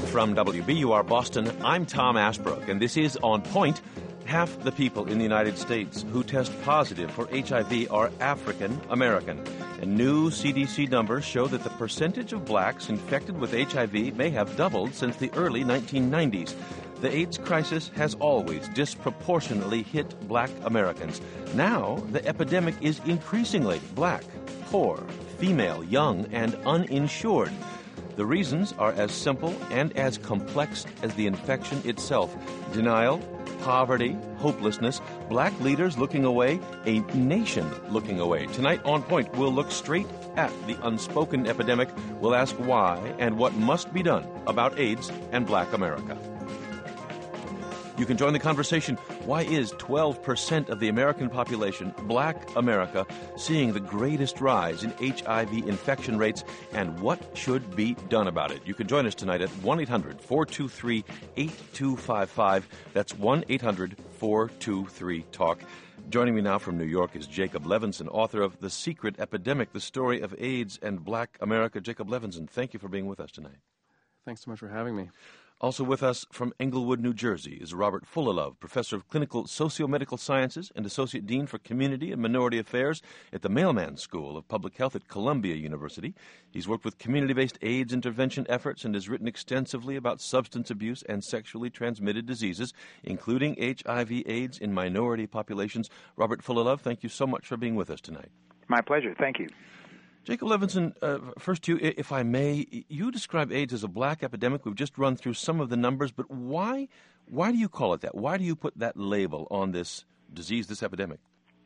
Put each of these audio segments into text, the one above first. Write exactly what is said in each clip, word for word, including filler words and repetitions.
From W B U R Boston, I'm Tom Ashbrook, and this is On Point. Half the people in the United States who test positive for H I V are African American. And new C D C numbers show that the percentage of blacks infected with H I V may have doubled since the early nineteen nineties. The AIDS crisis has always disproportionately hit black Americans. Now, the epidemic is increasingly black, poor, female, young, and uninsured. The reasons are as simple and as complex as the infection itself. Denial, poverty, hopelessness, black leaders looking away, a nation looking away. Tonight on Point, we'll look straight at the unspoken epidemic. We'll ask why and what must be done about AIDS and black America. You can join the conversation. Why is twelve percent of the American population, black America, seeing the greatest rise in H I V infection rates, and what should be done about it? You can join us tonight at one eight hundred four two three eight two five five. That's one eight hundred four two three talk. Joining me now from New York is Jacob Levinson, author of The Secret Epidemic, The Story of AIDS and Black America. Jacob Levinson, thank you for being with us tonight. Thanks so much for having me. Also with us from Englewood, New Jersey, is Robert Fullilove, Professor of Clinical Socio-Medical Sciences and Associate Dean for Community and Minority Affairs at the Mailman School of Public Health at Columbia University. He's worked with community-based AIDS intervention efforts and has written extensively about substance abuse and sexually transmitted diseases, including H I V AIDS in minority populations. Robert Fullilove, thank you so much for being with us tonight. My pleasure. Thank you. Jacob Levinson, uh, first to you, if I may, you describe AIDS as a black epidemic. We've just run through some of the numbers, but why why do you call it that? Why do you put that label on this disease, this epidemic?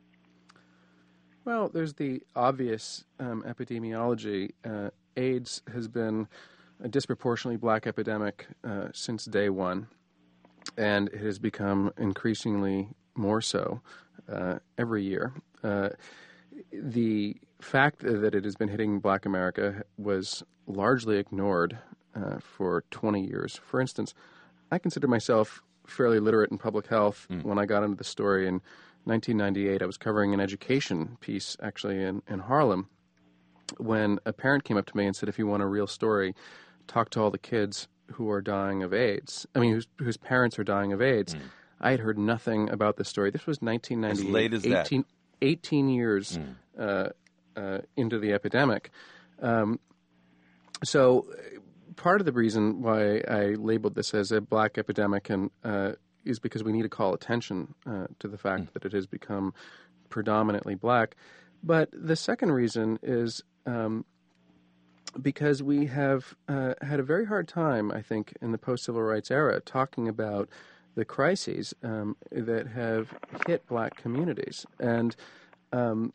Well, there's the obvious um, epidemiology. Uh, AIDS has been a disproportionately black epidemic uh, since day one, and it has become increasingly more so uh, every year. Uh, the fact that it has been hitting black America was largely ignored uh, for twenty years. For instance, I consider myself fairly literate in public health. Mm. When I got into the story in nineteen ninety-eight, I was covering an education piece actually in, in Harlem when a parent came up to me and said, if you want a real story, talk to all the kids who are dying of AIDS. I mean, whose, whose parents are dying of AIDS. Mm. I had heard nothing about this story. This was nineteen ninety-eight. As late as eighteen, that. eighteen years mm. uh, uh, into the epidemic. Um, so part of the reason why I labeled this as a black epidemic and uh, is because we need to call attention uh, to the fact mm. that it has become predominantly black. But the second reason is um, because we have uh, had a very hard time, I think, in the post-civil rights era talking about the crises um, that have hit black communities. And um,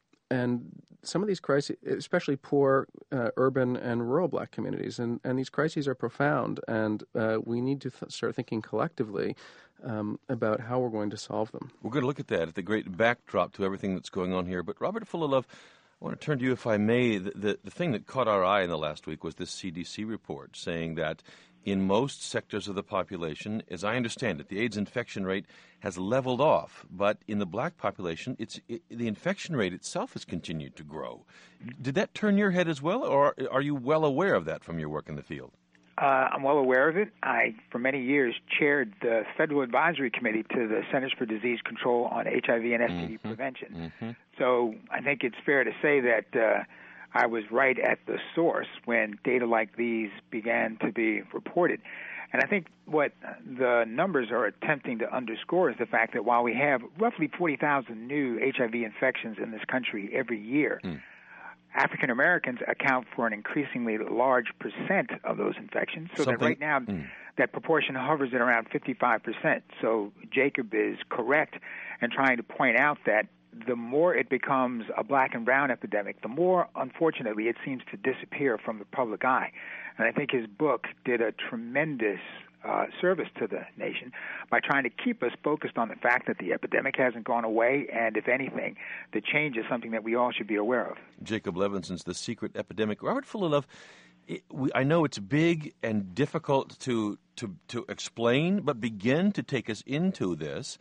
and some of these crises, especially poor uh, urban and rural black communities, and, and these crises are profound, and uh, we need to th- start thinking collectively um, about how we're going to solve them. We're going to look at that, at the great backdrop to everything that's going on here. But Robert Fullilove, I want to turn to you, if I may. The, the, the thing that caught our eye in the last week was this C D C report saying that in most sectors of the population, as I understand it, the AIDS infection rate has leveled off. But in the black population, it's it, the infection rate itself has continued to grow. Did that turn your head as well, or are you well aware of that from your work in the field? Uh, I'm well aware of it. I, for many years, chaired the Federal Advisory Committee to the Centers for Disease Control on H I V and S T D mm-hmm. prevention. Mm-hmm. So I think it's fair to say that uh, I was right at the source when data like these began to be reported. And I think what the numbers are attempting to underscore is the fact that while we have roughly forty thousand new H I V infections in this country every year, mm. African Americans account for an increasingly large percent of those infections, so Something, that right now mm. that proportion hovers at around fifty-five percent. So Jacob is correct in trying to point out that the more it becomes a black and brown epidemic, the more, unfortunately, it seems to disappear from the public eye. And I think his book did a tremendous uh, service to the nation by trying to keep us focused on the fact that the epidemic hasn't gone away, and if anything, the change is something that we all should be aware of. Jacob Levinson's The Secret Epidemic. Robert Fullilove, it, we, I know it's big and difficult to, to, to explain, but begin to take us into this.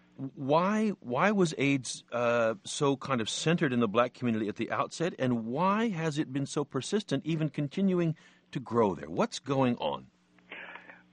Why why was AIDS uh, so kind of centered in the black community at the outset, and why has it been so persistent, even continuing to grow there? What's going on?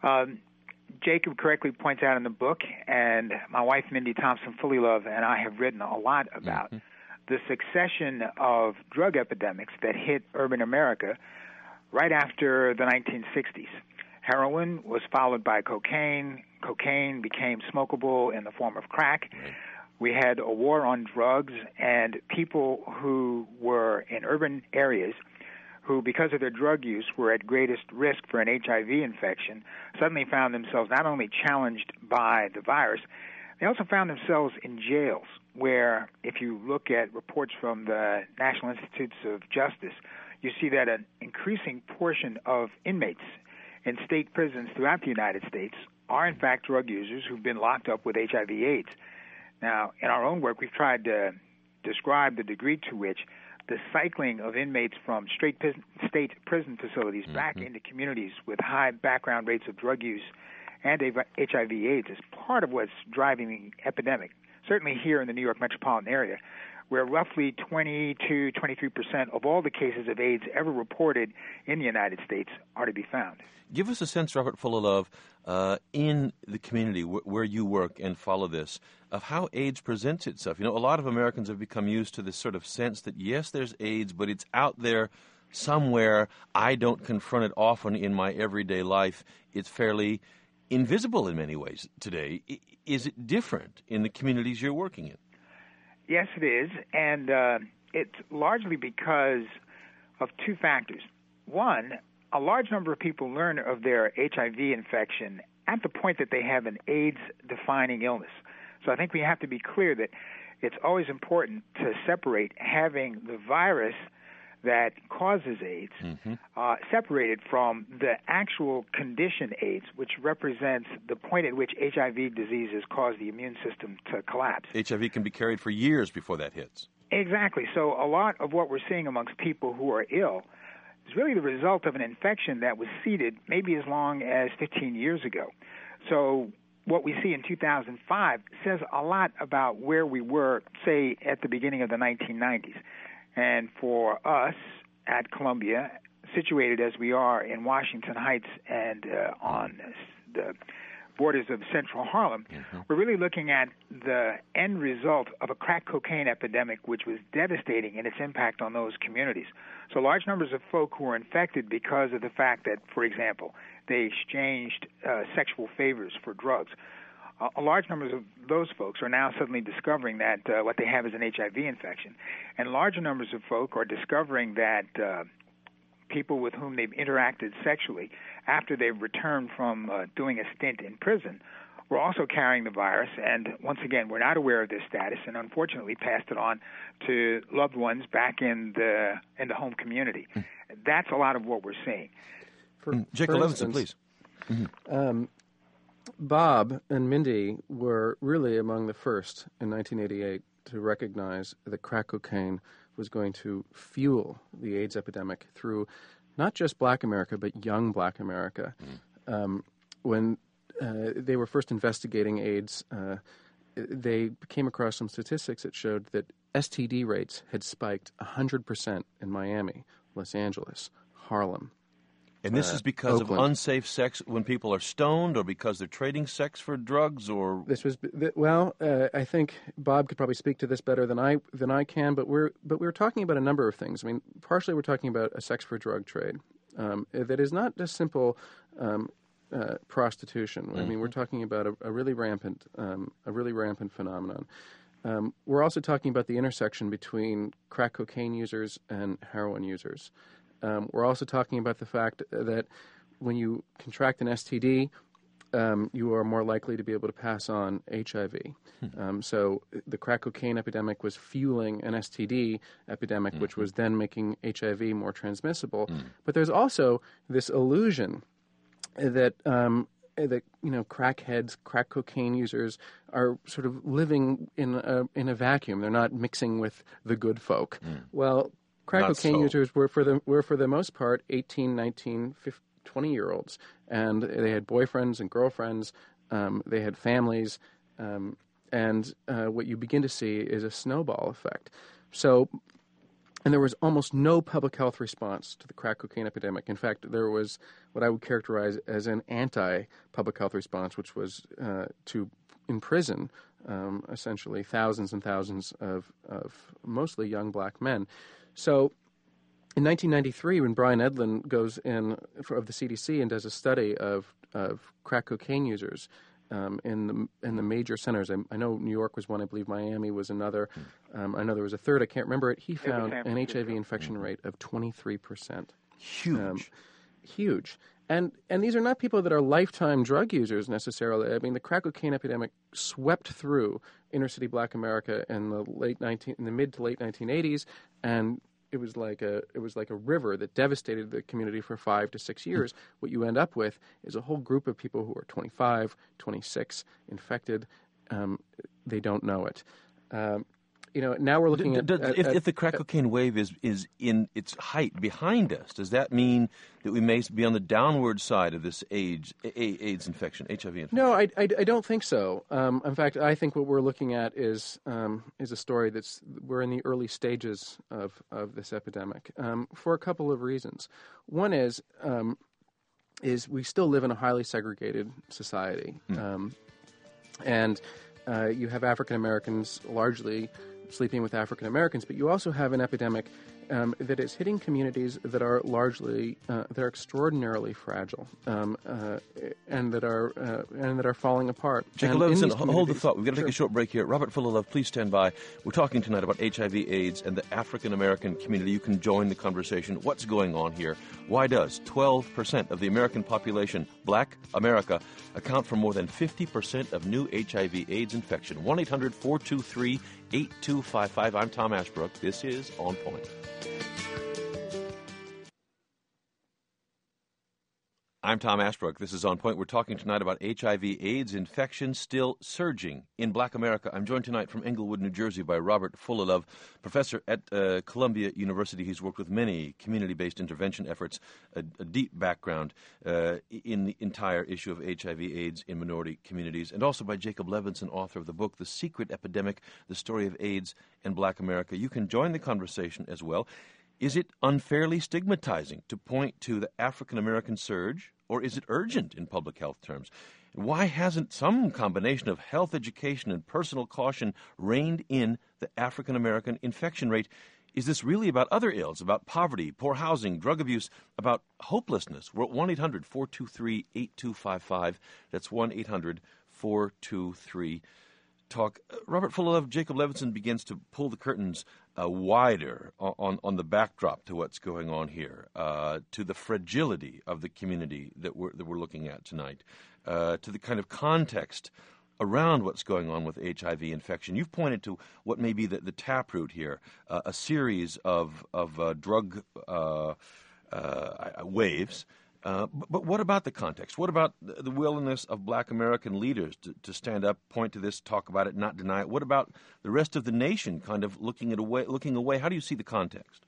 Um, Jacob correctly points out in the book, and my wife, Mindy Thompson-Fullilove, and I have written a lot about mm-hmm. the succession of drug epidemics that hit urban America right after the nineteen sixties. Heroin was followed by cocaine. Cocaine became smokable in the form of crack. Right. We had a war on drugs, and people who were in urban areas who, because of their drug use, were at greatest risk for an H I V infection, suddenly found themselves not only challenged by the virus, they also found themselves in jails where, if you look at reports from the National Institutes of Justice, you see that an increasing portion of inmates in state prisons throughout the United States are, in fact, drug users who've been locked up with H I V AIDS. Now, in our own work, we've tried to describe the degree to which the cycling of inmates from straight pis- state prison facilities mm-hmm. back into communities with high background rates of drug use and H I V AIDS is part of what's driving the epidemic, certainly here in the New York metropolitan area, where roughly twenty to twenty-three percent of all the cases of AIDS ever reported in the United States are to be found. Give us a sense, Robert Fullilove, uh, in the community w- where you work and follow this, of how AIDS presents itself. You know, a lot of Americans have become used to this sort of sense that, yes, there's AIDS, but it's out there somewhere. I don't confront it often in my everyday life. It's fairly invisible in many ways today. I- is it different in the communities you're working in? Yes, it is, and uh, it's largely because of two factors. One, a large number of people learn of their H I V infection at the point that they have an AIDS-defining illness. So I think we have to be clear that it's always important to separate having the virus that causes AIDS mm-hmm. uh, separated from the actual condition AIDS, which represents the point at which H I V diseases cause the immune system to collapse. H I V can be carried for years before that hits. Exactly. So a lot of what we're seeing amongst people who are ill is really the result of an infection that was seeded maybe as long as fifteen years ago. So what we see in two thousand five says a lot about where we were, say, at the beginning of the nineteen nineties. And for us at Columbia, situated as we are in Washington Heights and uh, on the borders of central Harlem, mm-hmm. we're really looking at the end result of a crack cocaine epidemic, which was devastating in its impact on those communities. So large numbers of folk who were infected because of the fact that, for example, they exchanged uh, sexual favors for drugs. Uh, a large number of those folks are now suddenly discovering that uh, what they have is an H I V infection. And larger numbers of folk are discovering that uh, people with whom they've interacted sexually after they've returned from uh, doing a stint in prison were also carrying the virus. And once again, we're not aware of this status and unfortunately passed it on to loved ones back in the in the home community. Mm. That's a lot of what we're seeing. For, mm. Jacob Levinson, please. Mm-hmm. Um, Bob and Mindy were really among the first in nineteen eighty-eight to recognize that crack cocaine was going to fuel the AIDS epidemic through not just Black America, but young Black America. Mm. Um, when uh, they were first investigating AIDS, uh, they came across some statistics that showed that S T D rates had spiked one hundred percent in Miami, Los Angeles, Harlem. And this uh, is because Oakland. of unsafe sex when people are stoned, or because they're trading sex for drugs, or this was well. Uh, I think Bob could probably speak to this better than I than I can. But we're but we were talking about a number of things. I mean, partially we're talking about a sex for drug trade um, that is not just simple um, uh, prostitution. Mm-hmm. I mean, we're talking about a, a really rampant um, a really rampant phenomenon. Um, we're also talking about the intersection between crack cocaine users and heroin users. Um, we're also talking about the fact that when you contract an S T D, um, you are more likely to be able to pass on H I V. Hmm. Um, so the crack cocaine epidemic was fueling an S T D epidemic, mm-hmm. which was then making H I V more transmissible. Mm. But there's also this illusion that um, that you know crackheads, crack cocaine users are sort of living in a, in a vacuum. They're not mixing with the good folk. Mm. Well. Crack Not cocaine so. users were for the were for the most part eighteen, nineteen, fifteen, twenty-year-olds, and they had boyfriends and girlfriends. Um, they had families, um, and uh, what you begin to see is a snowball effect. So And there was almost no public health response to the crack cocaine epidemic. In fact, there was what I would characterize as an anti-public health response, which was uh, to imprison, um, essentially, thousands and thousands of, of mostly young black men. So in nineteen ninety-three, when Brian Edlin goes in for, of the C D C and does a study of, of crack cocaine users, Um, in the in the major centers, I, I know New York was one. I believe Miami was another. Um, I know there was a third. I can't remember it. He found an H I V infection rate of twenty-three percent. Huge, um, huge. And and these are not people that are lifetime drug users necessarily. I mean, the crack cocaine epidemic swept through inner city Black America in the late nineteen in the mid to late nineteen eighties, and it was like a it was like a river that devastated the community for five to six years. Mm. What you end up with is a whole group of people who are twenty-five, twenty-six, infected. Um, they don't know it. Um, you know, now we're looking at, does, at, if, at... If the crack cocaine wave is, is in its height behind us, does that mean that we may be on the downward side of this AIDS, AIDS infection, H I V infection? No, I, I, I don't think so. Um, in fact, I think what we're looking at is um, is a story that's, we're in the early stages of, of this epidemic um, for a couple of reasons. One is, um, is we still live in a highly segregated society. Mm. Um, and uh, you have African Americans largely sleeping with African Americans, but you also have an epidemic um, that is hitting communities that are largely uh, that are extraordinarily fragile um, uh, and that are uh, and that are falling apart. Jacob Levinson, hold the thought. We've got to take sure. a short break here. Robert Fullilove, please stand by. We're talking tonight about H I V/AIDS and the African American community. You can join the conversation. What's going on here? Why does twelve percent of the American population, Black America, account for more than fifty percent of new H I V/AIDS infection? one eight hundred four two three eight two five five. I'm Tom Ashbrook. This is On Point. I'm Tom Ashbrook. This is On Point. We're talking tonight about H I V/AIDS infection still surging in Black America. I'm joined tonight from Englewood, New Jersey by Robert Fullilove, professor at uh, Columbia University. He's worked with many community-based intervention efforts, a, a deep background uh, in the entire issue of H I V/AIDS in minority communities, and also by Jacob Levinson, author of the book The Secret Epidemic, The Story of AIDS in Black America. You can join the conversation as well. Is it unfairly stigmatizing to point to the African American surge, or is it urgent in public health terms? Why hasn't some combination of health education and personal caution reined in the African American infection rate? Is this really about other ills, about poverty, poor housing, drug abuse, about hopelessness? We're at one eight hundred four two three eight two five five. That's one eight hundred four two three talk. Uh, Robert Fullilove, Jacob Levinson begins to pull the curtains uh, wider on, on the backdrop to what's going on here, uh, to the fragility of the community that we're, that we're looking at tonight, uh, to the kind of context around what's going on with H I V infection. You've pointed to what may be the, the taproot here, uh, a series of, of uh, drug uh, uh, waves. Uh, but, but what about the context? What about the, the willingness of Black American leaders to, to stand up, point to this, talk about it, not deny it? What about the rest of the nation kind of looking at away, looking away? How do you see the context?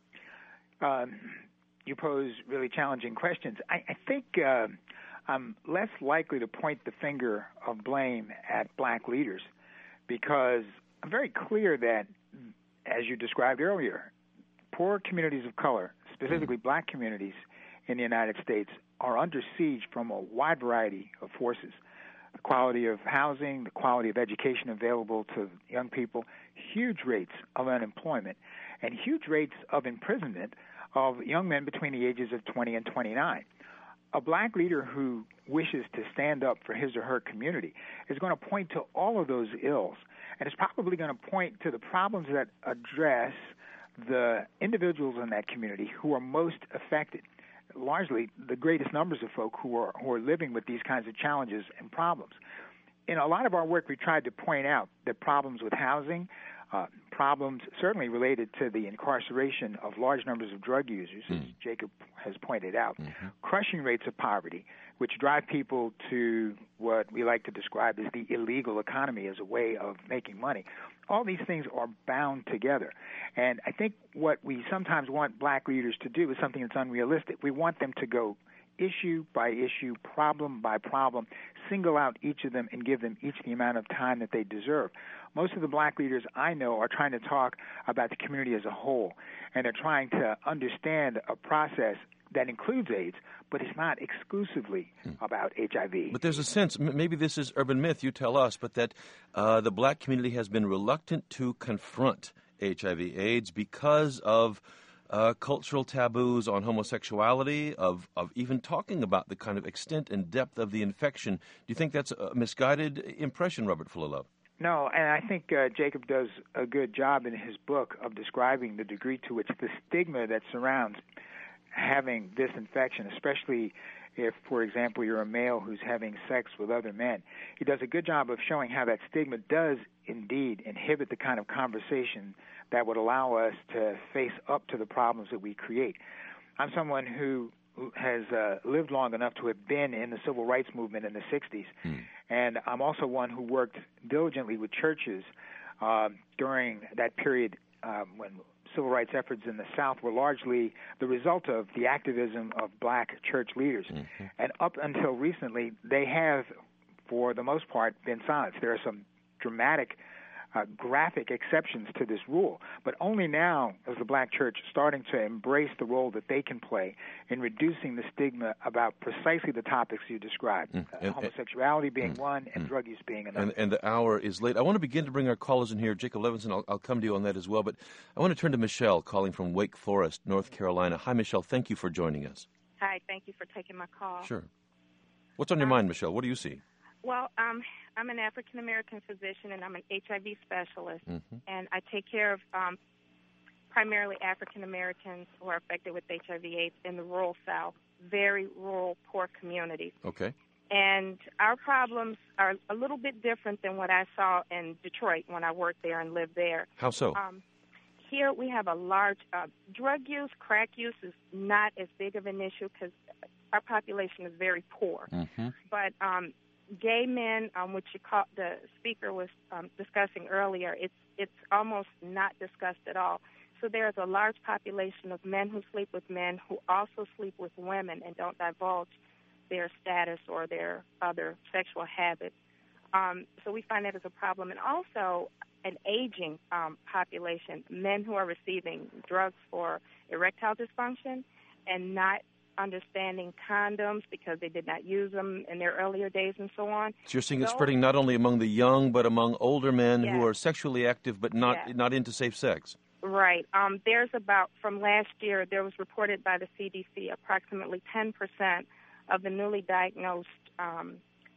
Um, you pose really challenging questions. I, I think uh, I'm less likely to point the finger of blame at Black leaders because I'm very clear that, as you described earlier, poor communities of color, specifically mm-hmm. Black communities in the United States, are under siege from a wide variety of forces. The quality of housing, the quality of education available to young people, huge rates of unemployment, and huge rates of imprisonment of young men between the ages of twenty and twenty-nine. A Black leader who wishes to stand up for his or her community is going to point to all of those ills, and is probably going to point to the problems that address the individuals in that community who are most affected. Largely the greatest numbers of folk who are who are living with these kinds of challenges and problems. In a lot of our work, we tried to point out that problems with housing, uh, problems certainly related to the incarceration of large numbers of drug users, mm. as Jacob has pointed out, mm-hmm. crushing rates of poverty, which drive people to what we like to describe as the illegal economy as a way of making money. All these things are bound together. And I think what we sometimes want Black leaders to do is something that's unrealistic. We want them to go issue by issue, problem by problem, single out each of them and give them each the amount of time that they deserve. Most of the black leaders I know are trying to talk about the community as a whole, and they're trying to understand a process that includes AIDS, but it's not exclusively about H I V. But there's a sense, maybe this is urban myth, you tell us, but that uh, the black community has been reluctant to confront H I V AIDS because of uh, cultural taboos on homosexuality, of, of even talking about the kind of extent and depth of the infection. Do you think that's a misguided impression, Robert Fuller? No, and I think uh, Jacob does a good job in his book of describing the degree to which the stigma that surrounds having this infection, especially if, for example, you're a male who's having sex with other men. He does a good job of showing how that stigma does indeed inhibit the kind of conversation that would allow us to face up to the problems that we create. I'm someone who has uh, lived long enough to have been in the civil rights movement in the sixties, mm. and I'm also one who worked diligently with churches uh, during that period um, when civil rights efforts in the South were largely the result of the activism of black church leaders. Mm-hmm. And up until recently, they have, for the most part, been silenced. There are some dramatic, uh, graphic exceptions to this rule, but only now is the black church starting to embrace the role that they can play in reducing the stigma about precisely the topics you described, mm. uh, and, homosexuality being mm. one and mm. drug use being another. And, and the hour is late. I want to begin to bring our callers in here. Jacob Levinson, I'll, I'll come to you on that as well, but I want to turn to Michelle calling from Wake Forest, North Carolina. Hi, Michelle. Thank you for joining us. Hi. Thank you for taking my call. Sure. What's on your um, mind, Michelle? What do you see? Well, um, I'm an African-American physician, and I'm an H I V specialist, mm-hmm. and I take care of um, primarily African-Americans who are affected with H I V AIDS in the rural South, very rural, poor communities. Okay. And our problems are a little bit different than what I saw in Detroit when I worked there and lived there. How so? Um, here we have a large uh, drug use, crack use is not as big of an issue because our population is very poor. Mm-hmm. But um, gay men, um, which you call, the speaker was um, discussing earlier, it's it's almost not discussed at all. So there's a large population of men who sleep with men who also sleep with women and don't divulge their status or their other sexual habits. Um, so we find that as a problem. And also an aging um, population, men who are receiving drugs for erectile dysfunction and not understanding condoms because they did not use them in their earlier days and so on. So you're seeing it spreading not only among the young but among older men yes. who are sexually active but not yes. not into safe sex. Right. Um, there's about, from last year, there was reported by the C D C, approximately ten percent of the newly diagnosed um,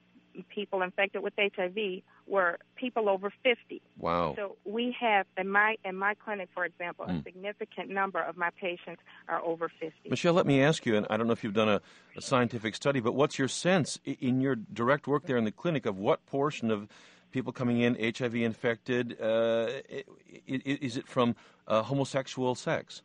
people infected with H I V were people over fifty. Wow. So we have, in my in my clinic, for example, mm. a significant number of my patients are over fifty. Michelle, let me ask you, and I don't know if you've done a, a scientific study, but what's your sense in your direct work there in the clinic of what portion of people coming in H I V infected, uh, is it from uh, homosexual sex?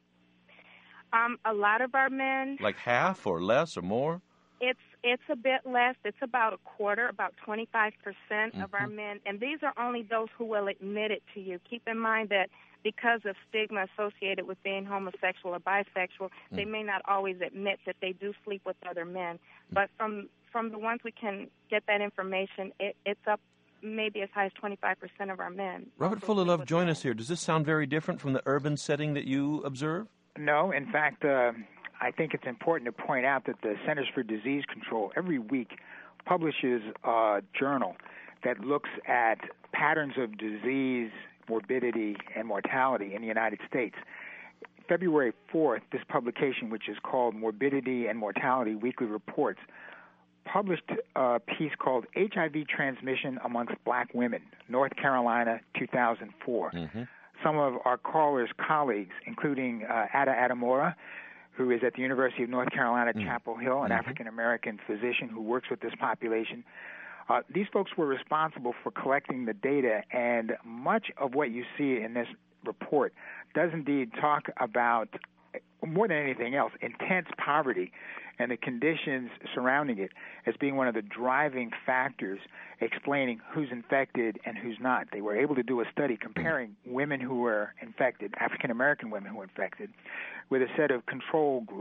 Um, a lot of our men. Like half or less or more? It's it's a bit less. It's about a quarter, about twenty-five percent mm-hmm. of our men. And these are only those who will admit it to you. Keep in mind that because of stigma associated with being homosexual or bisexual, mm. they may not always admit that they do sleep with other men. Mm. But from, from the ones we can get that information, it, it's up maybe as high as twenty-five percent of our men. Robert Fuller, join us here. Does this sound very different from the urban setting that you observe? No. In fact, uh, I think it's important to point out that the Centers for Disease Control every week publishes a journal that looks at patterns of disease, morbidity, and mortality in the United States. February fourth, this publication, which is called Morbidity and Mortality Weekly Reports, published a piece called H I V Transmission Amongst Black Women, North Carolina, two thousand four. Mm-hmm. Some of our callers' colleagues, including uh, Ada Adamora, who is at the University of North Carolina, mm-hmm. Chapel Hill, an mm-hmm. African-American physician who works with this population. Uh, these folks were responsible for collecting the data, and much of what you see in this report does indeed talk about, more than anything else, intense poverty and the conditions surrounding it as being one of the driving factors explaining who's infected and who's not. They were able to do a study comparing women who were infected, African-American women who were infected, with a set of control group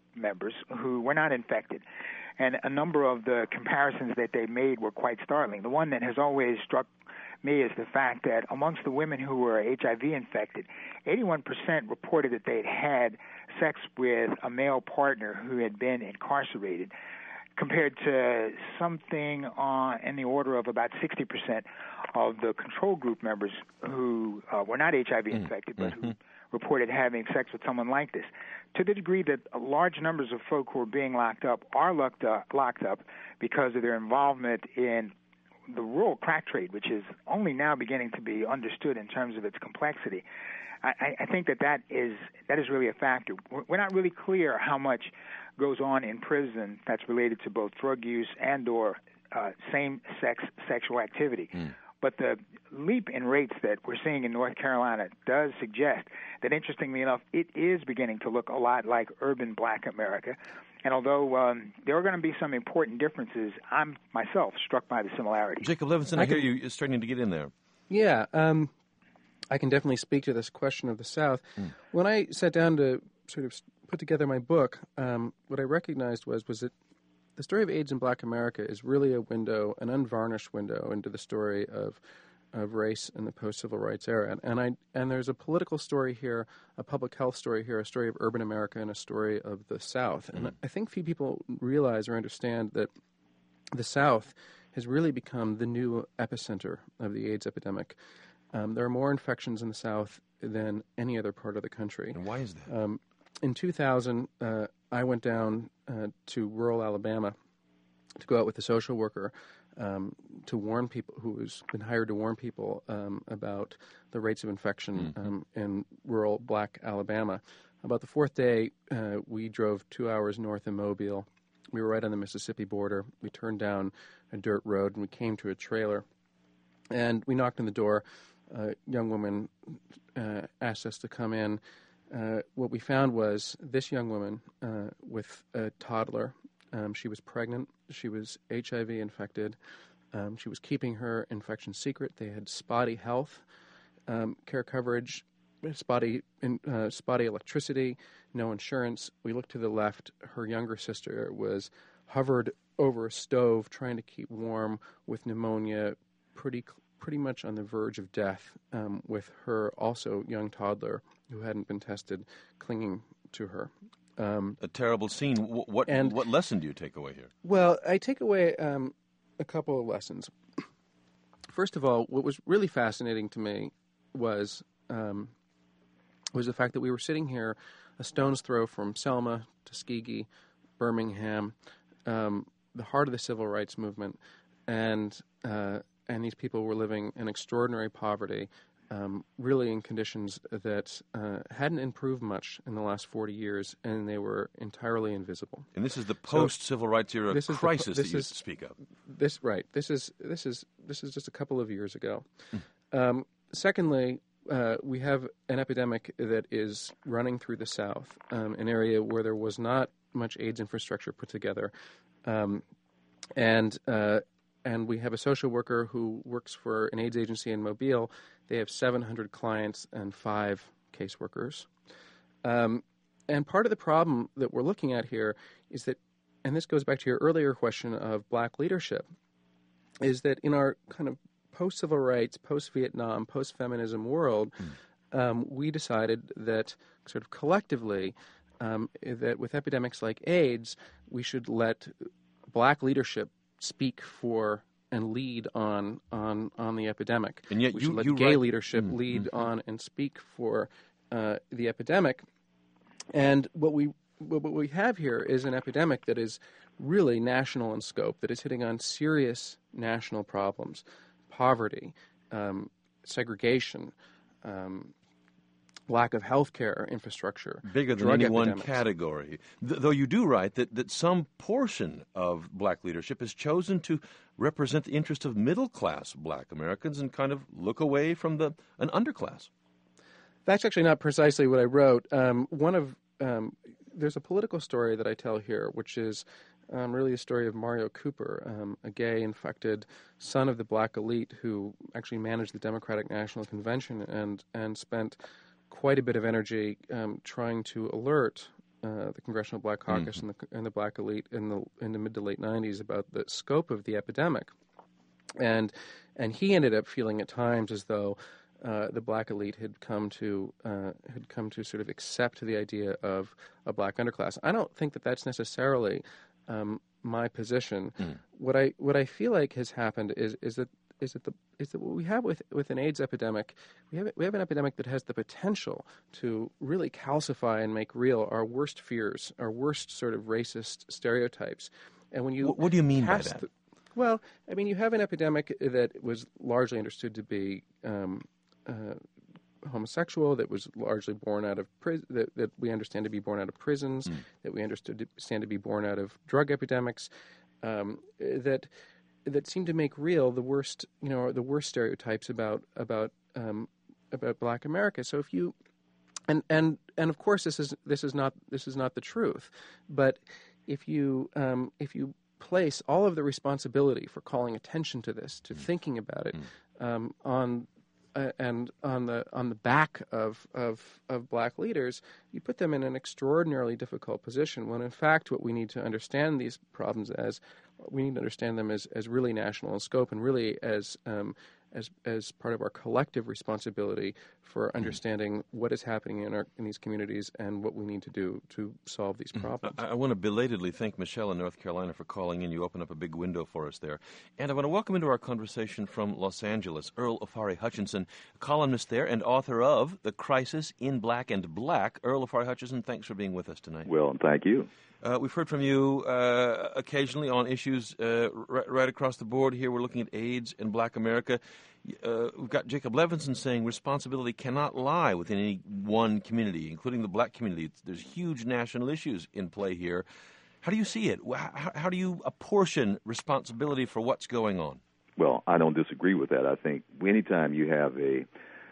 members who were not infected. And a number of the comparisons that they made were quite startling. The one that has always struck me is the fact that amongst the women who were H I V infected, eighty-one percent reported that they'd had sex with a male partner who had been incarcerated, compared to something on, in the order of about sixty percent of the control group members who uh, were not H I V infected, but mm-hmm. who reported having sex with someone like this. To the degree that large numbers of folk who are being locked up are locked up, locked up because of their involvement in the rural crack trade, which is only now beginning to be understood in terms of its complexity, I, I think that that is, that is really a factor. We're not really clear how much goes on in prison that's related to both drug use and or uh, same-sex sexual activity. Mm. But the leap in rates that we're seeing in North Carolina does suggest that, interestingly enough, it is beginning to look a lot like urban black America. And although um, there are going to be some important differences, I'm myself struck by the similarities. Jacob Levinson, I, I hear can, you starting to get in there. Yeah, um, I can definitely speak to this question of the South. Mm. When I sat down to sort of put together my book, um, what I recognized was was that the story of AIDS in Black America is really a window, an unvarnished window into the story of of race in the post-civil rights era. And, and I and there's a political story here, a public health story here, a story of urban America, and a story of the South. And mm. I think few people realize or understand that the South has really become the new epicenter of the AIDS epidemic. Um, there are more infections in the South than any other part of the country. And why is that? Um, in two thousand, uh, I went down uh, to rural Alabama to go out with a social worker um, to warn people, who has been hired to warn people um, about the rates of infection mm-hmm. um, in rural black Alabama. About the fourth day, uh, we drove two hours north of Mobile. We were right on the Mississippi border. We turned down a dirt road, and we came to a trailer. And we knocked on the door. A young woman uh, asked us to come in. Uh, what we found was this young woman uh, with a toddler. Um, she was pregnant. She was H I V infected. Um, she was keeping her infection secret. They had spotty health um, care coverage, spotty in, uh, spotty electricity, no insurance. We looked to the left. Her younger sister was hovered over a stove trying to keep warm with pneumonia, pretty pretty much on the verge of death, um, with her also young toddler who hadn't been tested clinging to her. Um, a terrible scene. W- what and, what lesson do you take away here? Well, I take away um, a couple of lessons. First of all, what was really fascinating to me was um, was the fact that we were sitting here a stone's throw from Selma, Tuskegee, Birmingham, um, the heart of the civil rights movement, and uh, and these people were living in extraordinary poverty, um, really in conditions that uh, hadn't improved much in the last forty years, and they were entirely invisible. And this is the post-civil so rights era crisis the, that you is, speak of. This right. This is this is this is just a couple of years ago. Mm. Um, secondly, uh, we have an epidemic that is running through the South, um, an area where there was not much AIDS infrastructure put together, um, and. Uh, And we have a social worker who works for an AIDS agency in Mobile. They have seven hundred clients and five caseworkers. Um, and part of the problem that we're looking at here is that, and this goes back to your earlier question of black leadership, is that in our kind of post-civil rights, post-Vietnam, post-feminism world, mm. um, we decided that sort of collectively um, that with epidemics like AIDS, we should let black leadership speak for and lead on on, on the epidemic. And yet we you, should let you gay write, leadership mm, lead mm, on and speak for uh, the epidemic. And what we what we have here is an epidemic that is really national in scope, that is hitting on serious national problems: poverty, um, segregation, um, lack of health care infrastructure. Bigger than any one category. Th- though you do write that, that some portion of black leadership has chosen to represent the interest of middle-class black Americans and kind of look away from the an underclass. That's actually not precisely what I wrote. Um, one of um, there's a political story that I tell here, which is um, really a story of Mario Cooper, um, a gay infected son of the black elite who actually managed the Democratic National Convention and and spent quite a bit of energy um, trying to alert uh, the Congressional Black Caucus mm-hmm. and the and the Black elite in the in the mid to late nineties about the scope of the epidemic, and and he ended up feeling at times as though uh, the Black elite had come to uh, had come to sort of accept the idea of a black underclass. I don't think that that's necessarily um, my position. Mm. What I what I feel like has happened is is that is that the is that what we have with, with an AIDS epidemic, we have we have an epidemic that has the potential to really calcify and make real our worst fears, our worst sort of racist stereotypes. And when you what, what do you mean by that? The, well, I mean, you have an epidemic that was largely understood to be um, uh, homosexual, that was largely born out of pri- that, that we understand to be born out of prisons, mm. that we understood to stand to be born out of drug epidemics, um, that. that seem to make real the worst, you know, the worst stereotypes about about um, about Black America. So if you, and and and of course this is this is not this is not the truth, but if you um, if you place all of the responsibility for calling attention to this, to mm. thinking about it, mm. um, on uh, and on the on the back of, of of Black leaders, you put them in an extraordinarily difficult position. When in fact, what we need to understand these problems as we need to understand them as, as really national in scope and really as um, as as part of our collective responsibility for understanding mm-hmm. what is happening in our in these communities and what we need to do to solve these problems. I, I want to belatedly thank Michelle in North Carolina for calling in. You opened up a big window for us there. And I want to welcome into our conversation from Los Angeles, Earl Afari Hutchinson, columnist there and author of The Crisis in Black and Black. Earl Afari Hutchinson, thanks for being with us tonight. Well, thank you. Uh, we've heard from you uh, occasionally on issues uh, r- right across the board. Here we're looking at AIDS in Black America. Uh, we've got Jacob Levinson saying responsibility cannot lie within any one community, including the Black community. It's, there's huge national issues in play here. How do you see it? How, how do you apportion responsibility for what's going on? Well, I don't disagree with that. I think anytime you have a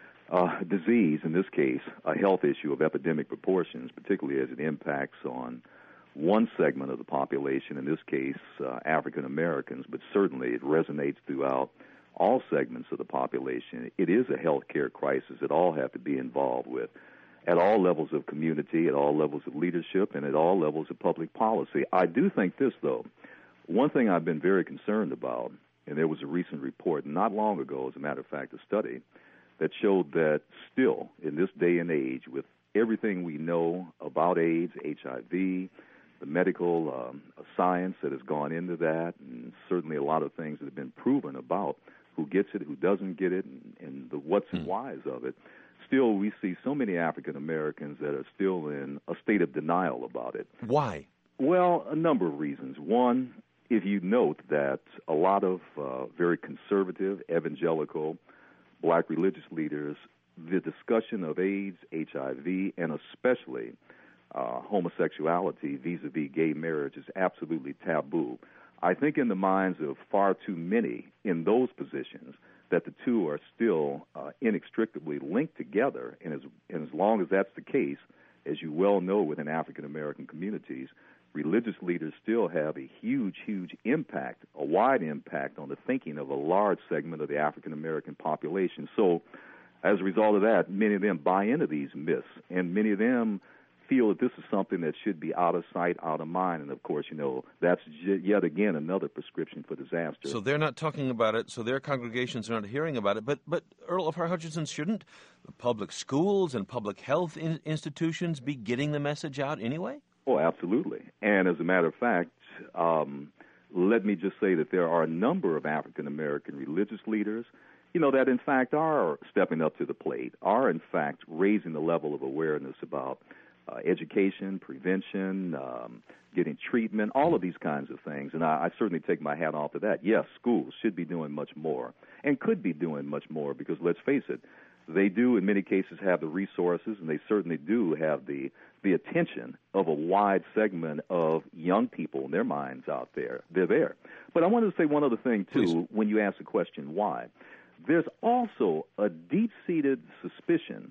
uh, disease, in this case, a health issue of epidemic proportions, particularly as it impacts on one segment of the population, in this case, uh, African Americans, but certainly it resonates throughout all segments of the population. It is a health care crisis that all have to be involved with at all levels of community, at all levels of leadership, and at all levels of public policy. I do think this, though. One thing I've been very concerned about, and there was a recent report not long ago, as a matter of fact, a study that showed that still, in this day and age, with everything we know about AIDS, H I V, the medical um, science that has gone into that, and certainly a lot of things that have been proven about who gets it, who doesn't get it, and, and the what's and whys of it, still we see so many African Americans that are still in a state of denial about it. Why? Well, a number of reasons. One, if you note that a lot of uh, very conservative, evangelical, Black religious leaders, the discussion of AIDS, H I V, and especially Uh, homosexuality vis-a-vis gay marriage is absolutely taboo. I think in the minds of far too many in those positions that the two are still uh, inextricably linked together, and as, and as long as that's the case, as you well know within African-American communities, religious leaders still have a huge, huge impact, a wide impact on the thinking of a large segment of the African-American population. So as a result of that, many of them buy into these myths, and many of them feel that this is something that should be out of sight, out of mind. And, of course, you know, that's yet again another prescription for disaster. So they're not talking about it, so their congregations are not hearing about it. But, but Earl Afari Hutchinson, shouldn't public schools and public health in- institutions be getting the message out anyway? Oh, absolutely. And as a matter of fact, um, let me just say that there are a number of African-American religious leaders, you know, that in fact are stepping up to the plate, are in fact raising the level of awareness about Uh, education, prevention, um, getting treatment, all of these kinds of things. And I, I certainly take my hat off to that. Yes, schools should be doing much more and could be doing much more because, let's face it, they do in many cases have the resources and they certainly do have the, the attention of a wide segment of young people in their minds out there. They're there. But I wanted to say one other thing, too, Please. When you ask the question why. There's also a deep-seated suspicion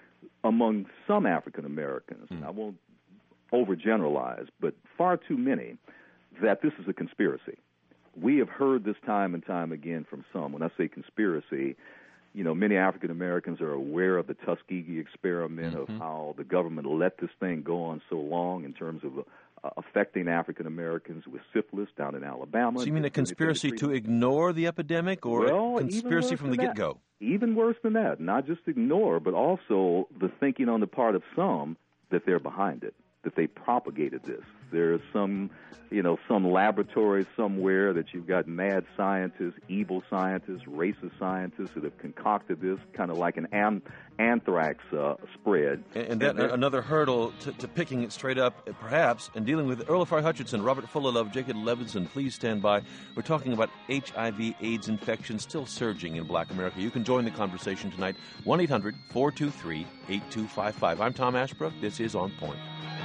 among some African Americans, mm. I won't overgeneralize, but far too many, that this is a conspiracy. We have heard this time and time again from some. When I say conspiracy, you know, many African Americans are aware of the Tuskegee experiment, mm-hmm. of how the government let this thing go on so long in terms of uh, affecting African Americans with syphilis down in Alabama. So you mean a conspiracy to ignore the epidemic, or well, a conspiracy from the that. get-go? Even worse than that, not just ignore, but also the thinking on the part of some that they're behind it, that they propagated this. There's some, you know, some laboratory somewhere that you've got mad scientists, evil scientists, racist scientists that have concocted this, kind of like an an- anthrax uh, spread. And, and that and another hurdle to, to picking it straight up, perhaps, and dealing with Earl Afari Hutchinson, Robert Fullilove, Jacob Levinson. Please stand by. We're talking about H I V AIDS infection still surging in Black America. You can join the conversation tonight, one eight hundred four two three eight two five five. I'm Tom Ashbrook. This is On Point.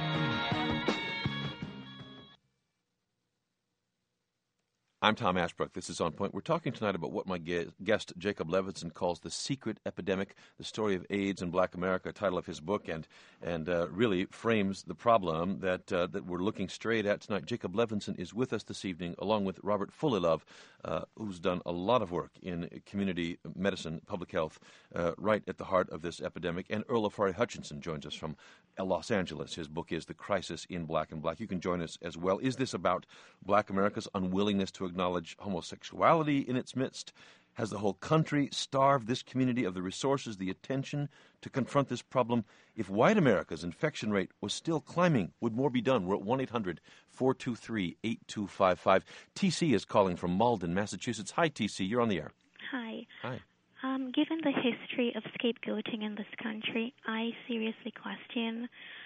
I'm Tom Ashbrook. This is On Point. We're talking tonight about what my guest, Jacob Levinson, calls the secret epidemic, the story of AIDS in Black America, title of his book, and and uh, really frames the problem that uh, that we're looking straight at tonight. Jacob Levinson is with us this evening, along with Robert Fullilove, uh, who's done a lot of work in community medicine, public health, uh, right at the heart of this epidemic. And Earl Afari Hutchinson joins us from Los Angeles. His book is The Crisis in Black and Black. You can join us as well. Is this about Black America's unwillingness to acknowledge homosexuality in its midst? Has the whole country starved this community of the resources, the attention to confront this problem? If white America's infection rate was still climbing, would more be done? We're at one eight hundred four two three eight two five five. T C is calling from Malden, Massachusetts. Hi, T C. You're on the air. Hi. Hi. Um, given the history of scapegoating in this country, I seriously question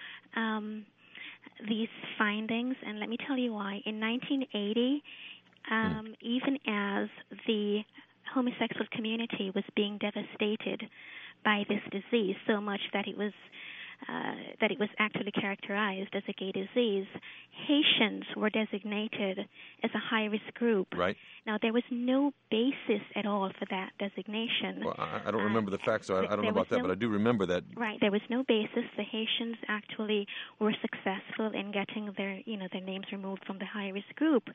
um, these findings, and let me tell you why. In nineteen eighty, um, mm. even as the homosexual community was being devastated by this disease so much that it was uh, that it was actually characterized as a gay disease, Haitians were designated as a high-risk group. Right. Now, there was no basis at all for that designation. Well, I, I don't remember uh, the facts, so I, I don't know about that, no, but I do remember that. Right. There was no basis. The Haitians actually were successful in getting their, you know, their names removed from the high-risk group.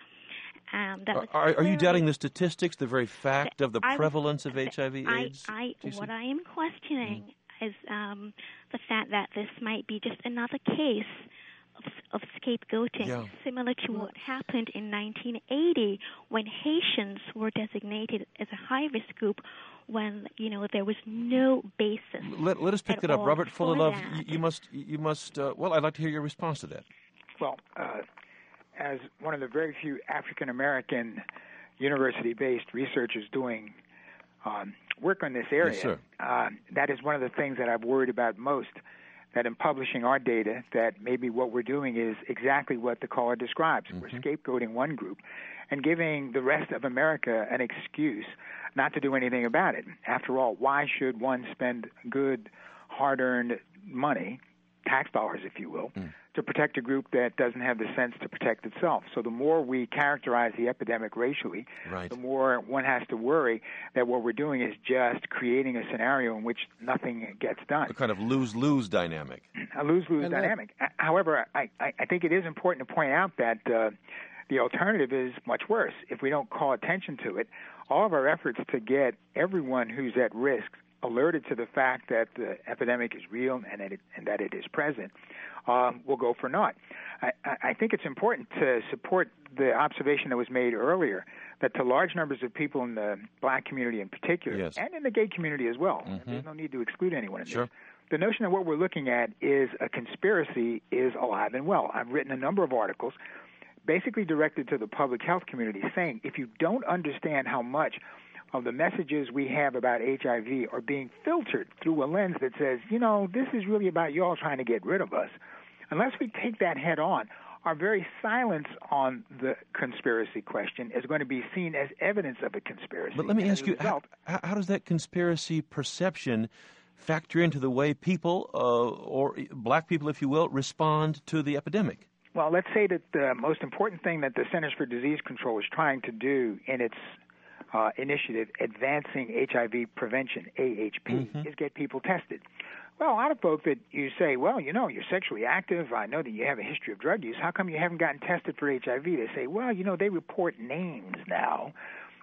Um, that are, are, are you doubting the statistics, the very fact of the I, prevalence of H I V AIDS? I, I, what I am questioning mm. is um, the fact that this might be just another case of, of scapegoating, yeah. similar to what happened in nineteen eighty when Haitians were designated as a high-risk group when, you know, there was no basis. Let, let us pick it up. Robert Fullilove, you, you must, you must uh, well, I'd like to hear your response to that. Well, uh, as one of the very few African-American university-based researchers doing um, work on this area, yes, sir. Uh, that is one of the things that I've worried about most, that in publishing our data, that maybe what we're doing is exactly what the caller describes. Mm-hmm. We're scapegoating one group and giving the rest of America an excuse not to do anything about it. After all, why should one spend good, hard-earned money, tax dollars, if you will, mm. to protect a group that doesn't have the sense to protect itself? So the more we characterize the epidemic racially, right. the more one has to worry that what we're doing is just creating a scenario in which nothing gets done. A kind of lose-lose dynamic. A lose-lose and dynamic. That... However, I, I think it is important to point out that uh, the alternative is much worse. If we don't call attention to it, all of our efforts to get everyone who's at risk alerted to the fact that the epidemic is real and that it, and that it is present, um, will go for naught. I, I think it's important to support the observation that was made earlier that to large numbers of people in the black community in particular, yes. and in the gay community as well, mm-hmm. there's no need to exclude anyone in sure. this. The notion that what we're looking at is a conspiracy is alive and well. I've written a number of articles basically directed to the public health community saying if you don't understand how much of the messages we have about H I V are being filtered through a lens that says, you know, this is really about y'all trying to get rid of us. Unless we take that head on, our very silence on the conspiracy question is going to be seen as evidence of a conspiracy. But let me and ask you, how, how does that conspiracy perception factor into the way people, uh, or black people, if you will, respond to the epidemic? Well, let's say that the most important thing that the Centers for Disease Control is trying to do in its Uh, initiative, Advancing H I V Prevention, A H P, mm-hmm. is get people tested. Well, a lot of folks that you say, well, you know, you're sexually active. I know that you have a history of drug use. How come you haven't gotten tested for H I V? They say, well, you know, they report names now.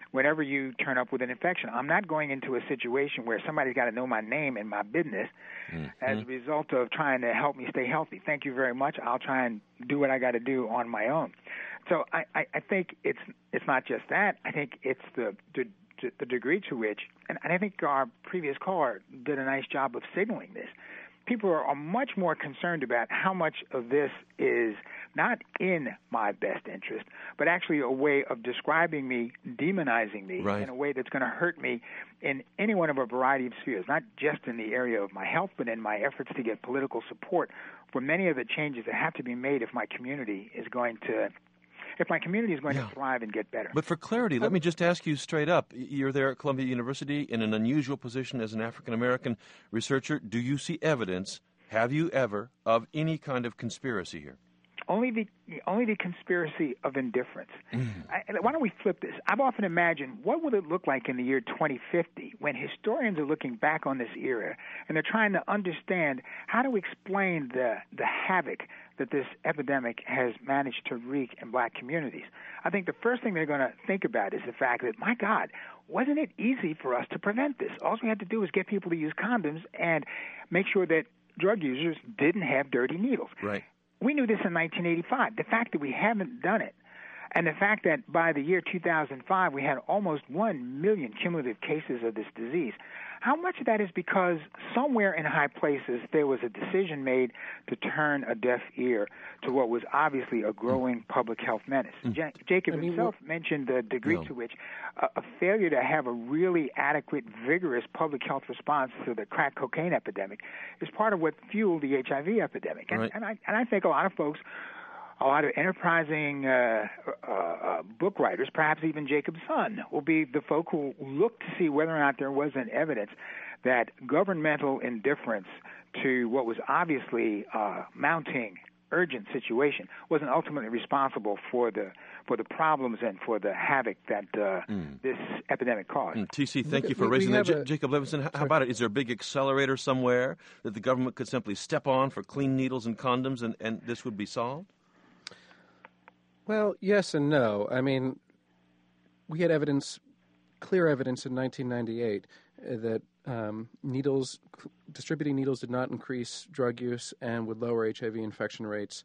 whenever you turn up with an infection. I'm not going into a situation where somebody's got to know my name and my business mm-hmm. as a result of trying to help me stay healthy. Thank you very much. I'll try and do what I got to do on my own. So I, I, I think it's it's not just that. I think it's the, the the degree to which, and I think our previous caller did a nice job of signaling this. People are much more concerned about how much of this is not in my best interest, but actually a way of describing me, demonizing me right. in a way that's going to hurt me in any one of a variety of spheres, not just in the area of my health, but in my efforts to get political support for many of the changes that have to be made if my community is going to if my community is going yeah. to thrive and get better. But for clarity, let me just ask you straight up. You're there at Columbia University in an unusual position as an African-American researcher. Do you see evidence, have you ever, of any kind of conspiracy here? Only the only the conspiracy of indifference. Mm. I, why don't we flip this? I've often imagined what would it look like in the year twenty fifty when historians are looking back on this era and they're trying to understand how to explain the the havoc that this epidemic has managed to wreak in black communities. I think the first thing they're going to think about is the fact that, my God, wasn't it easy for us to prevent this? All we had to do was get people to use condoms and make sure that drug users didn't have dirty needles. Right. We knew this in nineteen eighty-five. The fact that we haven't done it, and the fact that by the year two thousand five we had almost one million cumulative cases of this disease, how much of that is because somewhere in high places there was a decision made to turn a deaf ear to what was obviously a growing mm. public health menace? Mm. Ja- Jacob I mean, himself well, mentioned the degree no. to which a, a failure to have a really adequate, vigorous public health response to the crack cocaine epidemic is part of what fueled the H I V epidemic. And, right. and, I, and I think a lot of folks, a lot of enterprising uh, uh, uh, book writers, perhaps even Jacob's son, will be the folk who look to see whether or not there was an evidence that governmental indifference to what was obviously a mounting, urgent situation wasn't ultimately responsible for the for the problems and for the havoc that uh, mm. this epidemic caused. Mm. T C, thank you for we, raising we that. A, Jacob Levinson, how sorry. about it? Is there a big accelerator somewhere that the government could simply step on for clean needles and condoms and, and this would be solved? Well, yes and no. I mean, we had evidence, clear evidence in nineteen ninety-eight uh, that um, needles, distributing needles did not increase drug use and would lower H I V infection rates.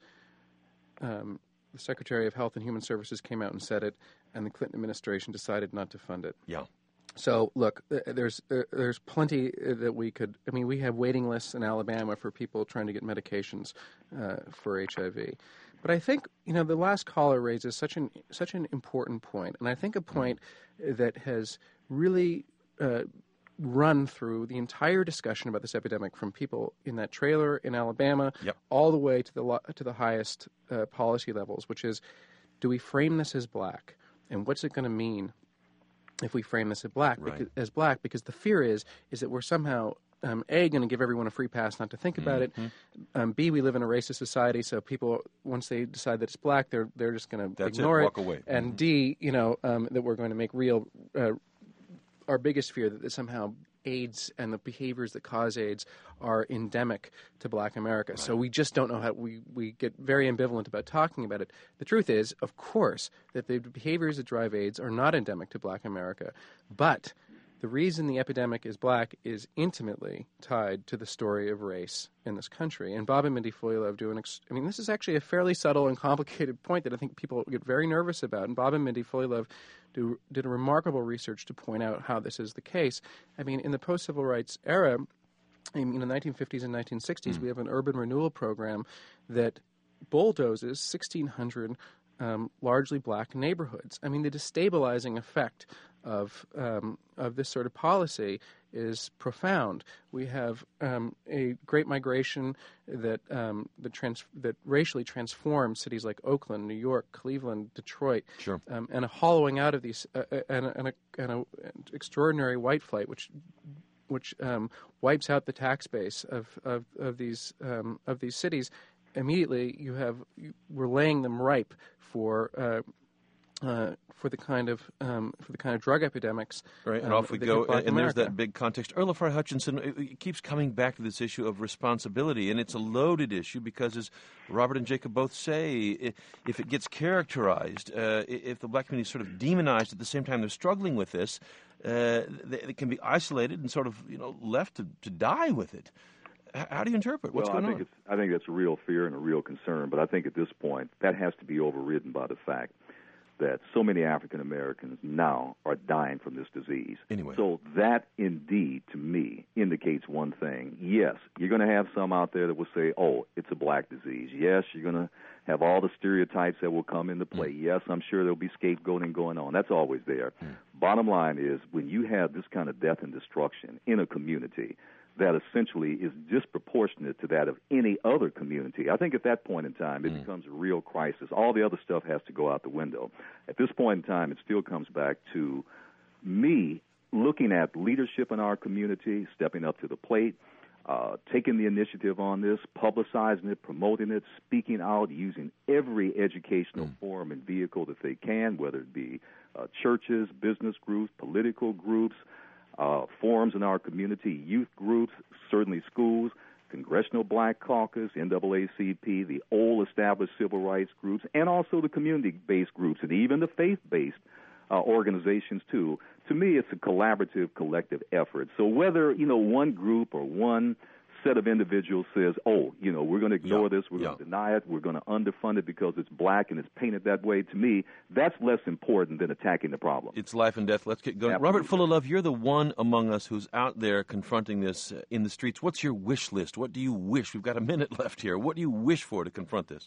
Um, the Secretary of Health and Human Services came out and said it, and the Clinton administration decided not to fund it. Yeah. So, look, there's there's plenty that we could. I mean, we have waiting lists in Alabama for people trying to get medications uh, for H I V. But I think, you know, the last caller raises such an such an important point, and I think a point that has really uh, run through the entire discussion about this epidemic, from people in that trailer in Alabama yep. all the way to the to the highest uh, policy levels, which is, do we frame this as black, and what's it going to mean if we frame this as black? Right. Because, as black, because the fear is is that we're somehow Um, A, going to give everyone a free pass not to think about mm-hmm. it. Um, B, we live in a racist society, so people, once they decide that it's black, they're they're just going to ignore it. it. Walk away. And mm-hmm. D, you know, um, that we're going to make real uh, our biggest fear that, that somehow AIDS and the behaviors that cause AIDS are endemic to black America. Right. So we just don't know how, we, we get very ambivalent about talking about it. The truth is, of course, that the behaviors that drive AIDS are not endemic to black America, but the reason the epidemic is black is intimately tied to the story of race in this country. And Bob and Mindy Foylove do an ex- I mean, this is actually a fairly subtle and complicated point that I think people get very nervous about. And Bob and Mindy Foylove do, did a remarkable research to point out how this is the case. I mean, in the post-civil rights era, in the nineteen fifties and nineteen sixties, mm. we have an urban renewal program that bulldozes sixteen hundred um, largely black neighborhoods. I mean, the destabilizing effect of um, of this sort of policy is profound. We have um, a great migration that um, that, trans- that racially transformed cities like Oakland, New York, Cleveland, Detroit, sure. um, and a hollowing out of these, uh, and, a, and, a, and a extraordinary white flight, which which um, wipes out the tax base of of, of these um, of these cities. Immediately, you have we're laying them ripe for. Uh, uh, for the kind of um, for the kind of drug epidemics. Right, and um, off we that go. hit Black And, and there's America. that big context. Earl Lafar Hutchinson, it, it keeps coming back to this issue of responsibility, and it's a loaded issue because, as Robert and Jacob both say, i if it gets characterized, uh, if the black community is sort of demonized at the same time they're struggling with this, uh, they, they can be isolated and sort of, you know, left to, to die with it. H- how do you interpret what's well, going I think on? It's, I think that's a real fear and a real concern, but I think at this point that has to be overridden by the fact that so many African Americans now are dying from this disease. Anyway. So that indeed, to me, indicates one thing. Yes, you're going to have some out there that will say, oh, it's a black disease. Yes, you're going to have all the stereotypes that will come into play. Mm. Yes, I'm sure there'll be scapegoating going on. That's always there. Mm. Bottom line is, when you have this kind of death and destruction in a community that essentially is disproportionate to that of any other community, I think at that point in time it mm. becomes a real crisis. All the other stuff has to go out the window. At this point in time, it still comes back to me looking at leadership in our community, stepping up to the plate, uh, taking the initiative on this, publicizing it, promoting it, speaking out, using every educational mm. forum and vehicle that they can, whether it be uh, churches, business groups, political groups, Uh, forums in our community, youth groups, certainly schools, Congressional Black Caucus, N double A C P, the old established civil rights groups, and also the community-based groups, and even the faith-based uh, organizations, too. To me, it's a collaborative, collective effort. So whether, you know, one group or one set of individuals says, oh, you know, we're going to ignore yeah. this, we're yeah. going to deny it, we're going to underfund it because it's black and it's painted that way, to me, that's less important than attacking the problem. It's life and death. Let's get going. Absolutely. Robert Fullilove, you're the one among us who's out there confronting this uh, in the streets. What's your wish list? What do you wish? We've got a minute left here. What do you wish for to confront this?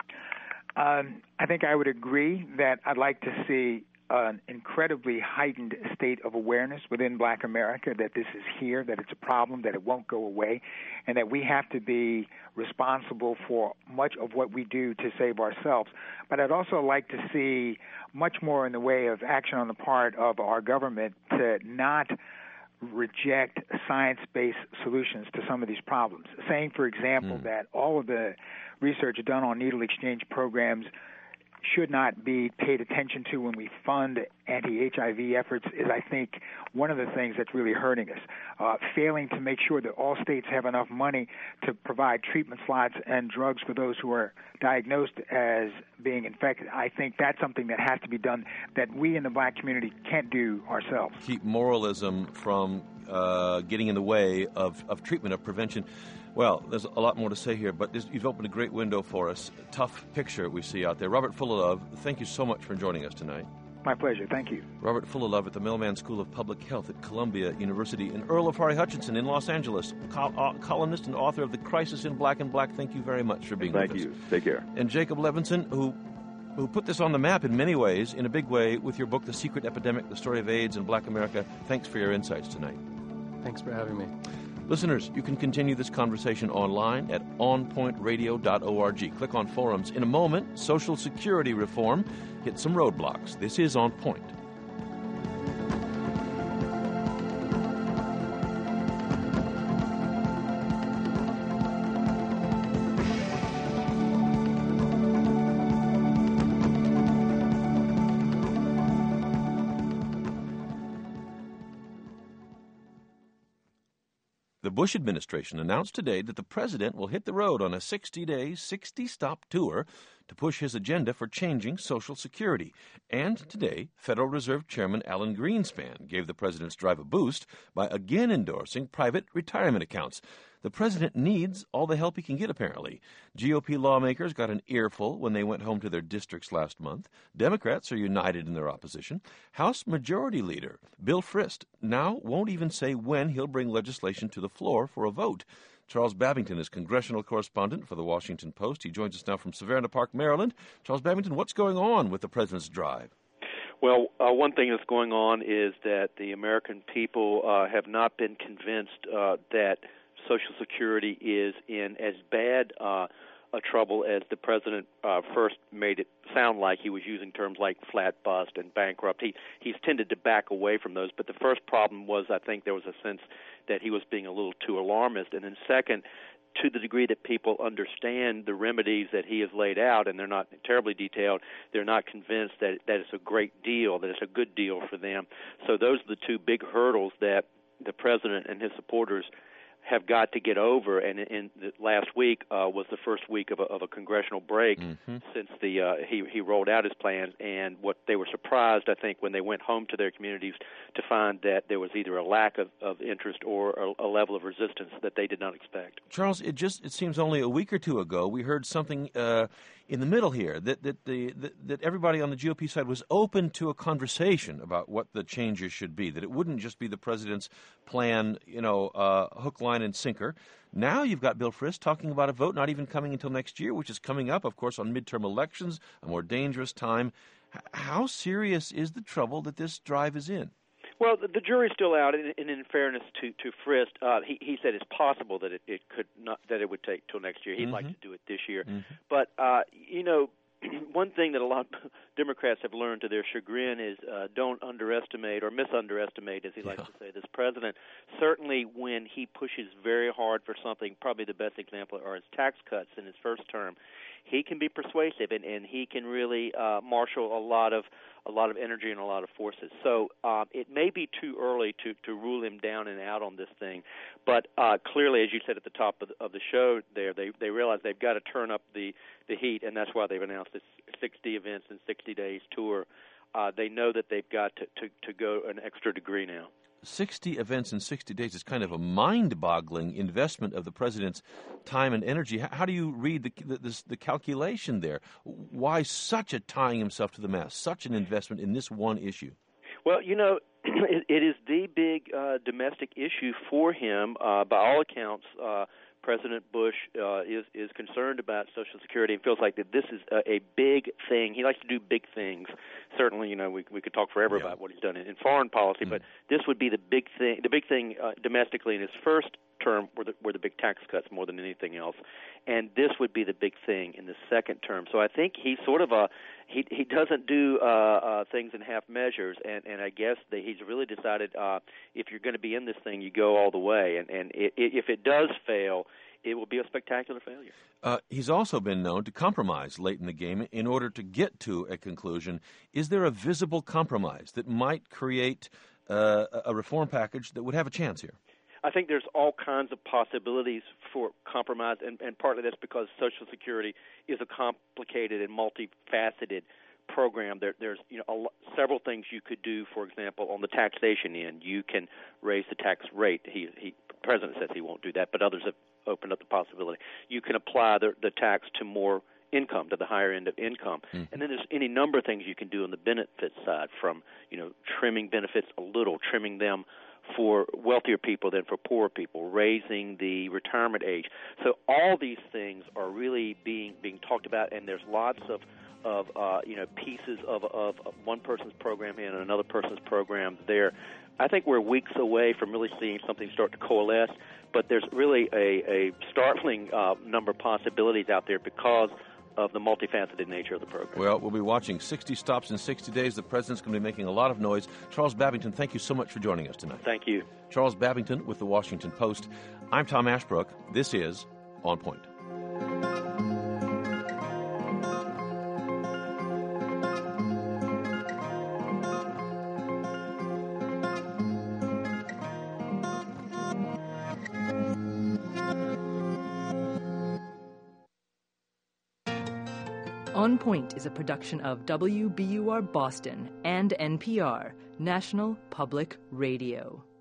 Um, I think I would agree that I'd like to see an incredibly heightened state of awareness within Black America that this is here, that it's a problem, that it won't go away, and that we have to be responsible for much of what we do to save ourselves. But I'd also like to see much more in the way of action on the part of our government to not reject science-based solutions to some of these problems. Saying, for example, mm. that all of the research done on needle exchange programs should not be paid attention to when we fund anti-H I V efforts is, I think, one of the things that's really hurting us. Uh, failing to make sure that all states have enough money to provide treatment slots and drugs for those who are diagnosed as being infected. I think that's something that has to be done that we in the black community can't do ourselves. Keep moralism from uh, getting in the way of, of treatment, of prevention. Well, there's a lot more to say here, but this, you've opened a great window for us. Tough picture we see out there. Robert Fullilove, thank you so much for joining us tonight. My pleasure. Thank you. Robert Fullilove at the Millman School of Public Health at Columbia University, and Earl Lafari Hutchinson in Los Angeles, col- uh, columnist and author of The Crisis in Black and Black. Thank you very much for being thank with us. Thank you. Take care. And Jacob Levinson, who who put this on the map in many ways, in a big way, with your book, The Secret Epidemic, The Story of AIDS in Black America. Thanks for your insights tonight. Thanks for having me. Listeners, you can continue this conversation online at on point radio dot org. Click on forums. In a moment, Social Security reform hit some roadblocks. This is On Point. The Bush administration announced today that the president will hit the road on a sixty-day, sixty-stop tour to push his agenda for changing Social Security. And today, Federal Reserve Chairman Alan Greenspan gave the president's drive a boost by again endorsing private retirement accounts. The president needs all the help he can get, apparently. G O P lawmakers got an earful when they went home to their districts last month. Democrats are united in their opposition. House Majority Leader Bill Frist now won't even say when he'll bring legislation to the floor for a vote. Charles Babington is congressional correspondent for The Washington Post. He joins us now from Savannah Park, Maryland. Charles Babington, what's going on with the president's drive? Well, uh, one thing that's going on is that the American people uh, have not been convinced uh, that Social Security is in as bad uh, a trouble as the president uh, first made it sound like. He was using terms like flat bust and bankrupt. He he's tended to back away from those. But the first problem was, I think there was a sense that he was being a little too alarmist. And then second, to the degree that people understand the remedies that he has laid out, and they're not terribly detailed, they're not convinced that, that it's a great deal, that it's a good deal for them. So those are the two big hurdles that the president and his supporters have got to get over, and in the last week uh, was the first week of a, of a congressional break mm-hmm. since the uh, he he rolled out his plan. And what they were surprised, I think, when they went home to their communities to find that there was either a lack of, of interest or a, a level of resistance that they did not expect. Charles, it just it seems only a week or two ago we heard something uh, in the middle here that that the that, that everybody on the G O P side was open to a conversation about what the changes should be. That it wouldn't just be the president's plan, you know, uh, hook, line, and sinker. Now you've got Bill Frist talking about a vote not even coming until next year, which is coming up, of course, on midterm elections, a more dangerous time. H- how serious is the trouble that this drive is in? Well, the, the jury's still out, and, and in fairness to to Frist, uh, he, he said it's possible that it, it could not that it would take till next year. He'd mm-hmm. like to do it this year, mm-hmm. but uh, you know. One thing that a lot of Democrats have learned to their chagrin is uh, don't underestimate or misunderestimate, as he yeah. likes to say, this president. Certainly when he pushes very hard for something, probably the best example are his tax cuts in his first term. He can be persuasive, and, and he can really uh, marshal a lot of a lot of energy and a lot of forces. So um, it may be too early to, to rule him down and out on this thing, but uh, clearly, as you said at the top of the, of the show, there they they realize they've got to turn up the, the heat, and that's why they've announced this sixty events in sixty days tour. Uh, they know that they've got to, to, to go an extra degree now. sixty events in sixty days is kind of a mind-boggling investment of the president's time and energy. How do you read the, the, the calculation there? Why such a tying himself to the mast, such an investment in this one issue? Well, you know, it, it is the big uh, domestic issue for him. Uh, by all accounts, uh, President Bush uh, is is concerned about Social Security and feels like that this is a, a big thing. He likes to do big things. Certainly, you know, we we could talk forever yeah. about what he's done in, in foreign policy, mm. but this would be the big thing. The big thing uh, domestically in his first term were the, were the big tax cuts more than anything else, and this would be the big thing in the second term. So I think he's sort of a he he doesn't do uh, uh, things in half measures, and, and I guess that he's really decided uh, if you're going to be in this thing, you go all the way, and and it, it, if it does fail, it will be a spectacular failure. Uh, he's also been known to compromise late in the game in order to get to a conclusion. Is there a visible compromise that might create uh, a reform package that would have a chance here? I think there's all kinds of possibilities for compromise, and, and partly that's because Social Security is a complicated and multifaceted program. There, there's you know a lo- several things you could do. For example, on the taxation end, you can raise the tax rate. He, he, the president says he won't do that, but others have opened up the possibility. You can apply the, the tax to more income, to the higher end of income. Mm. And then there's any number of things you can do on the benefit side, from you know trimming benefits a little, trimming them for wealthier people than for poorer people, raising the retirement age. So all these things are really being being talked about, and there's lots of of uh, you know pieces of, of of one person's program here and another person's program there. I think we're weeks away from really seeing something start to coalesce, but there's really a, a startling uh, number of possibilities out there because of the multifaceted nature of the program. Well, we'll be watching sixty stops in sixty days. The president's going to be making a lot of noise. Charles Babbington, thank you so much for joining us tonight. Thank you. Charles Babbington with the Washington Post. I'm Tom Ashbrook. This is On Point. On Point is a production of W B U R Boston and N P R, National Public Radio.